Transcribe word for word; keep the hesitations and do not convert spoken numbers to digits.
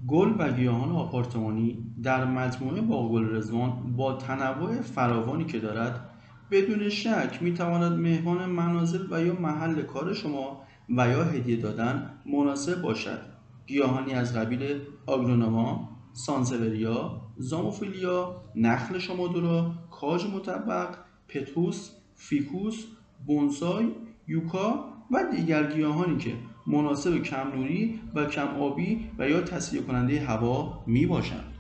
گل و گیاهان آپارتمانی در مجموعه باغ رضوان با تنوع فراوانی که دارد بدون شک میتواند مهمان منازل و یا محل کار شما و یا هدیه دادن مناسب باشد. گیاهانی از قبیل آگرونوما، سانسوریا، زاموفیلیا، نخل شمادورا، کاج مطبق، پتوس، فیکوس، بونسای، یوکا و دیگر گیاهانی که مناسب کم نوری و کم آبی و یا تصفیه کننده هوا می باشند.